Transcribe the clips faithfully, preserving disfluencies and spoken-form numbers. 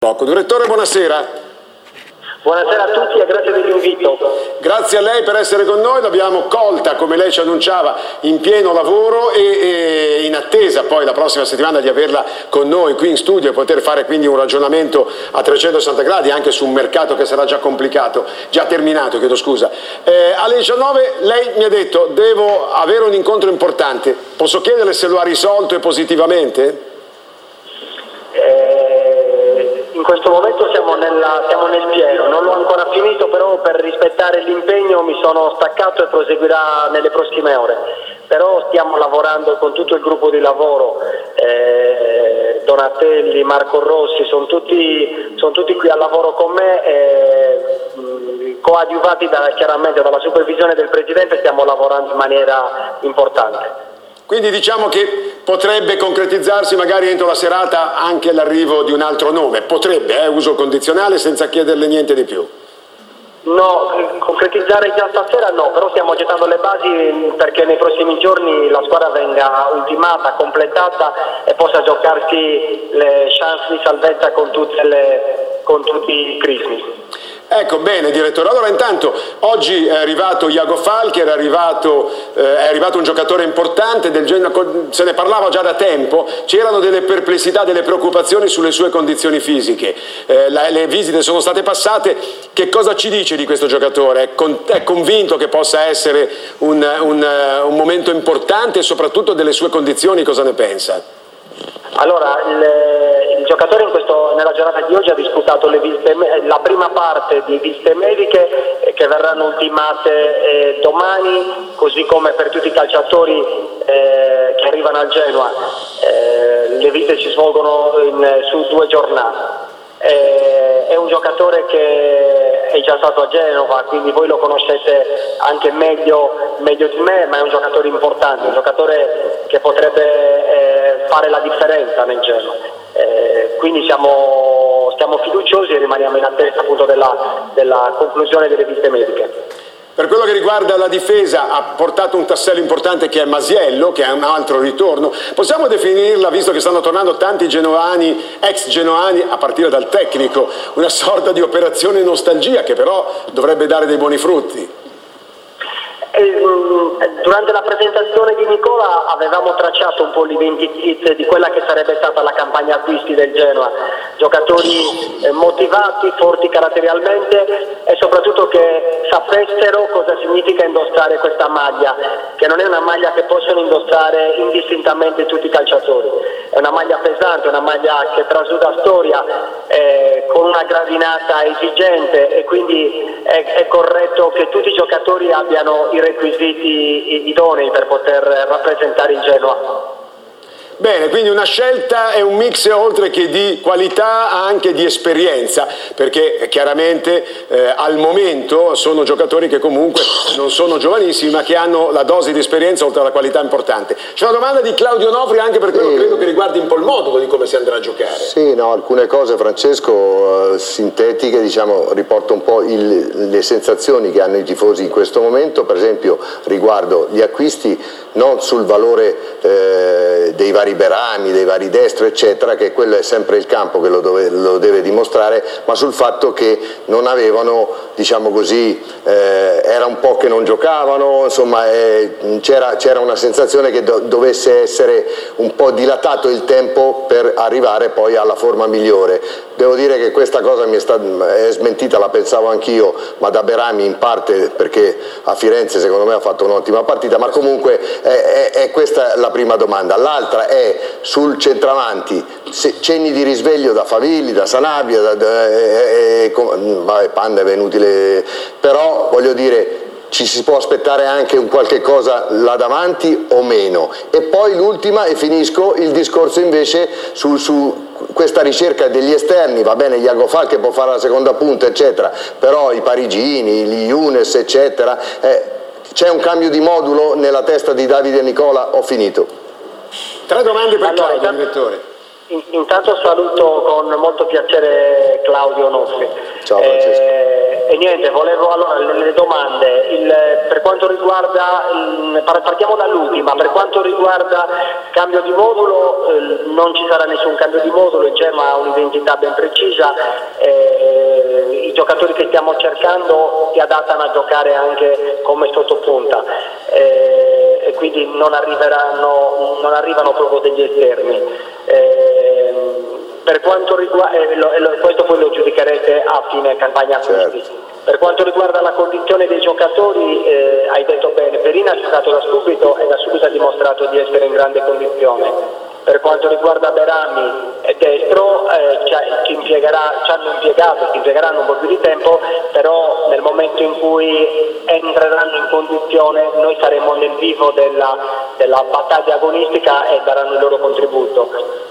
Direttore, buonasera. Buonasera a tutti e grazie dell'invito. Grazie a lei per essere con noi, l'abbiamo colta, come lei ci annunciava, in pieno lavoro e, e in attesa poi la prossima settimana di averla con noi qui in studio e poter fare quindi un ragionamento a trecentosessanta gradi anche su un mercato che sarà già complicato, già terminato, chiedo scusa. Eh, alle diciannove lei mi ha detto devo avere un incontro importante, posso chiederle se lo ha risolto e positivamente? Eh... In questo momento siamo, nella, siamo nel pieno, non l'ho ancora finito, però per rispettare l'impegno mi sono staccato e proseguirà nelle prossime ore. Però stiamo lavorando con tutto il gruppo di lavoro, eh, Donatelli, Marco Rossi, sono tutti, sono tutti qui al lavoro con me, eh, coadiuvati da, chiaramente dalla supervisione del Presidente, stiamo lavorando in maniera importante. Quindi diciamo che potrebbe concretizzarsi magari entro la serata anche l'arrivo di un altro nome, potrebbe, eh, uso condizionale senza chiederle niente di più. No, concretizzare già stasera no, però stiamo gettando le basi perché nei prossimi giorni la squadra venga ultimata, completata e possa giocarsi le chance di salvezza con, tutte le, con tutti i crismi. Ecco, bene direttore, allora intanto oggi è arrivato Iago Falcher, è arrivato, eh, è arrivato un giocatore importante, del Genoa, se ne parlava già da tempo, c'erano delle perplessità, delle preoccupazioni sulle sue condizioni fisiche, eh, la, le visite sono state passate, che cosa ci dice di questo giocatore? È, con, è convinto che possa essere un, un, un momento importante e soprattutto delle sue condizioni cosa ne pensa? Allora, il, il giocatore in questo, nella giornata di oggi ha disputato le visite, la prima parte di visite mediche eh, che verranno ultimate eh, domani, così come per tutti i calciatori eh, che arrivano al Genoa. Eh, le visite si svolgono in, su due giornate. Eh, è un giocatore che è già stato a Genova, quindi voi lo conoscete anche meglio, meglio di me, ma è un giocatore importante, un giocatore che potrebbe eh, fare la differenza nel Genoa. Eh, quindi siamo, siamo fiduciosi e rimaniamo in attesa appunto della, della conclusione delle visite mediche. Per quello che riguarda la difesa ha portato un tassello importante che è Masiello, che è un altro ritorno. Possiamo definirla, visto che stanno tornando tanti genoani, ex genoani, a partire dal tecnico, una sorta di operazione nostalgia che però dovrebbe dare dei buoni frutti? Durante la presentazione di Nicola avevamo tracciato un po' l'identikit di quella che sarebbe stata la campagna acquisti del Genoa, giocatori motivati, forti caratterialmente e soprattutto che sapessero cosa significa indossare questa maglia, che non è una maglia che possono indossare indistintamente tutti i calciatori, è una maglia pesante, una maglia che trasuda storia, eh, con una gradinata esigente e quindi è, è corretto che tutti i giocatori abbiano i requisiti idonei per poter rappresentare il Genoa. Bene, quindi una scelta è un mix oltre che di qualità anche di esperienza, perché chiaramente eh, al momento sono giocatori che comunque non sono giovanissimi ma che hanno la dose di esperienza oltre alla qualità importante. C'è una domanda di Claudio Nofri anche per quello sì. Credo che riguardi un po' il modulo di come si andrà a giocare. Sì, no, alcune cose Francesco, eh, sintetiche, diciamo, riporto un po' il, le sensazioni che hanno i tifosi in questo momento, per esempio riguardo gli acquisti, non sul valore eh, dei vari Berami, dei vari destro eccetera, che quello è sempre il campo che lo, dove, lo deve dimostrare, ma sul fatto che non avevano, diciamo così, eh, era un po' che non giocavano, insomma eh, c'era, c'era una sensazione che do, dovesse essere un po' dilatato il tempo per arrivare poi alla forma migliore. Devo dire che questa cosa mi è, stata, è smentita, la pensavo anch'io, ma da Berami in parte, perché a Firenze secondo me ha fatto un'ottima partita, ma comunque è, è, è questa la prima domanda. L'altra è sul centravanti, cenni di risveglio da Favilli, da Sanabria, da, da, e, e, vabbè, Panda è inutile, però voglio dire ci si può aspettare anche un qualche cosa là davanti o meno. E poi l'ultima, e finisco, il discorso invece su, su questa ricerca degli esterni, va bene Iago Falcher può fare la seconda punta eccetera, però i parigini, gli Younes eccetera, eh, c'è un cambio di modulo nella testa di Davide Nicola? Ho finito. Tre domande per allora, Claudio, direttore. Intanto saluto con molto piacere Claudio Nofri. Ciao Francesco. Eh, Eh, e niente, volevo allora le, le domande, il, per quanto riguarda, il, partiamo dall'ultima, per quanto riguarda cambio di modulo, eh, non ci sarà nessun cambio di modulo, il Gema ha un'identità ben precisa, eh, i giocatori che stiamo cercando si adattano a giocare anche come sottopunta, eh, e quindi non arriveranno, non arrivano proprio degli esterni. Eh, Per quanto riguarda, eh, lo, lo, questo poi lo giudicherete a fine campagna acquisti. Certo. Per quanto riguarda la condizione dei giocatori, eh, hai detto bene, Perina ha giocato da subito e da subito ha dimostrato di essere in grande condizione. Per quanto riguarda Berami e destro, eh, ci, impiegherà, ci hanno impiegato, ci impiegheranno un po' più di tempo, però nel momento in cui entreranno in condizione noi saremo nel vivo della, della battaglia agonistica e daranno il loro contributo.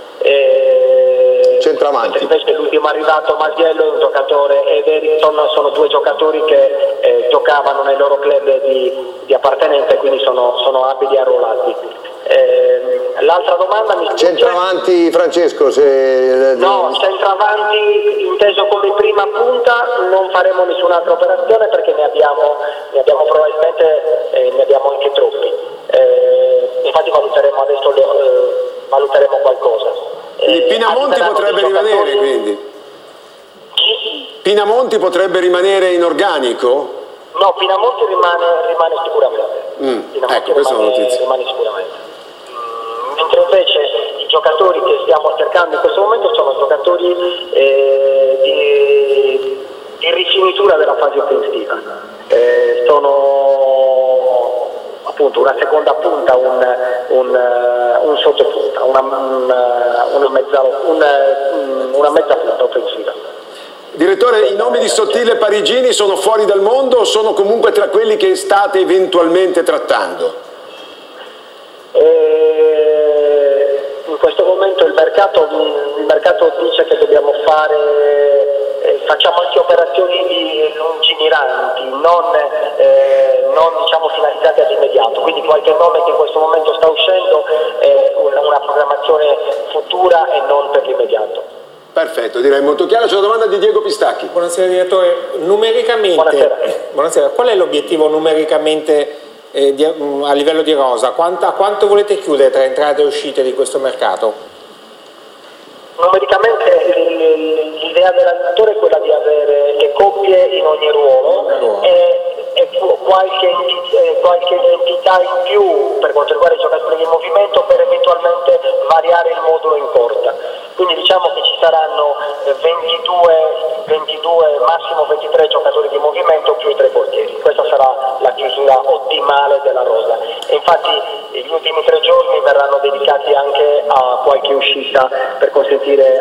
Eh, Centravanti. Invece l'ultimo arrivato Masiello è un giocatore, ed Erickson sono due giocatori che eh, giocavano nei loro club di, di appartenenza e quindi sono, sono abili arruolati. Eh, l'altra domanda mi scusa. Centravanti, Francesco, se... No, centravanti inteso come prima punta non faremo nessun'altra operazione perché ne abbiamo, ne abbiamo probabilmente eh, ne abbiamo anche troppi. Eh, infatti valuteremo adesso eh, valuteremo qualcosa. Quindi Pinamonti potrebbe rimanere, quindi? Pinamonti potrebbe rimanere in organico? No, Pinamonti rimane, rimane sicuramente. Mm, Pinamonti ecco, questa rimane, è una notizia. rimane sicuramente. Mm, mentre invece i giocatori che stiamo cercando in questo momento sono giocatori eh, di, di rifinitura della fase offensiva. Eh, sono appunto una seconda punta, un, un, un sottopunta, una, una, una, mezza, una, una mezza punta offensiva. Direttore, i nomi di Sottile e Parigini sono fuori dal mondo o sono comunque tra quelli che state eventualmente trattando? Eh, in questo momento il mercato, il mercato dice che dobbiamo fare, eh, facciamo anche operazioni di lungimiranti, non, eh, non diciamo finalizzate all'immediato, quindi qualche nome che in questo momento sta uscendo è una, una programmazione futura e non per l'immediato. Perfetto, direi molto chiaro. C'è una domanda di Diego Pistacchi. Buonasera direttore, numericamente, buonasera. Buonasera. Qual è l'obiettivo numericamente eh, di, a livello di rosa? Quanta, quanto volete chiudere tra entrate e uscite di questo mercato? Numericamente l'idea dell'allenatore è quella di avere le coppie in ogni ruolo, ruolo. e, e qualche, qualche entità in più per quanto riguarda i giocatori di movimento per eventualmente variare il modulo in porta. Quindi diciamo che ci saranno ventidue, ventidue, massimo ventitré giocatori di movimento più i tre portieri. Questa sarà la chiusura ottimale della rosa. E infatti gli ultimi tre giorni verranno dedicati anche a qualche uscita per consentire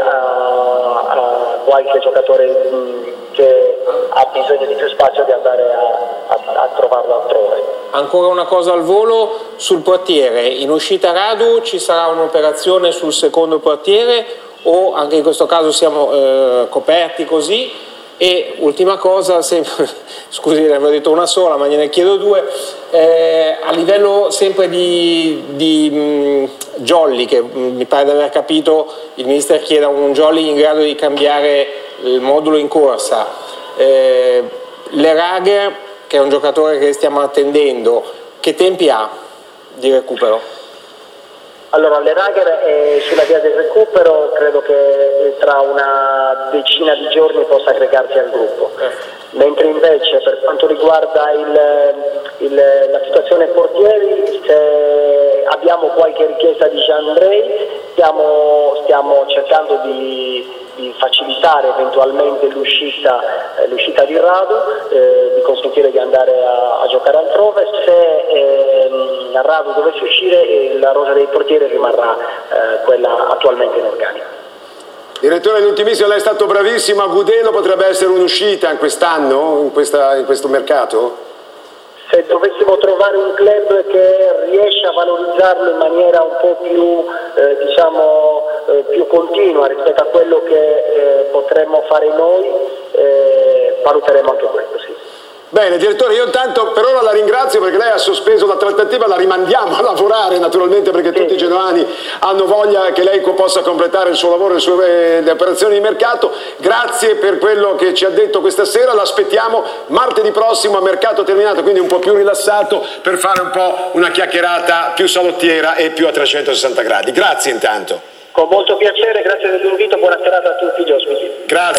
a, a qualche giocatore mh, che ha bisogno di più spazio di andare a, a, a trovarlo altrove. Ancora una cosa al volo sul portiere. In uscita Radu ci sarà un'operazione sul secondo portiere o anche in questo caso siamo eh, coperti così? E ultima cosa, sempre, scusi, ne avevo detto una sola ma gliene chiedo due, eh, a livello sempre di, di mh, jolly, che mh, mi pare di aver capito il mister chiede un jolly in grado di cambiare il modulo in corsa, eh, Lerager, che è un giocatore che stiamo attendendo, che tempi ha di recupero? Allora, Lerager è sulla via del recupero, credo che tra una decina di giorni possa aggregarsi al gruppo. Eh. Mentre invece per quanto riguarda il, il, la situazione portieri, se abbiamo qualche richiesta di Jean-Andrei, stiamo, stiamo cercando di, di facilitare eventualmente l'uscita, eh, l'uscita di Radu, eh, di consentire di andare a, a giocare altrove. Se eh, Radu dovesse uscire, eh, la rosa dei portieri rimarrà eh, quella attualmente in organico. Direttore, l'ultimissimo, lei è stato bravissimo, Agudelo potrebbe essere un'uscita in quest'anno, in, questa, in questo mercato? Se dovessimo trovare un club che riesce a valorizzarlo in maniera un po' più, eh, diciamo, eh, più continua rispetto a quello che eh, potremmo fare noi, eh, valuteremo anche questo, sì. Bene, direttore, io intanto per ora la ringrazio perché lei ha sospeso la trattativa, la rimandiamo a lavorare naturalmente perché tutti i genoani hanno voglia che lei possa completare il suo lavoro, le sue eh, le operazioni di mercato. Grazie per quello che ci ha detto questa sera, l'aspettiamo martedì prossimo a mercato terminato, quindi un po' più rilassato, per fare un po' una chiacchierata più salottiera e più a trecentosessanta gradi. Grazie intanto. Con molto piacere, grazie dell'invito, buona serata a tutti gli ospiti. Grazie.